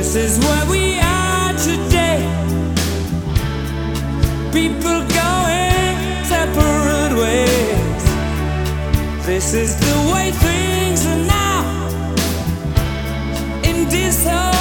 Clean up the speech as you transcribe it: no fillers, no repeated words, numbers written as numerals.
This is where we are today. People going separate ways. This is the way things are now in this whole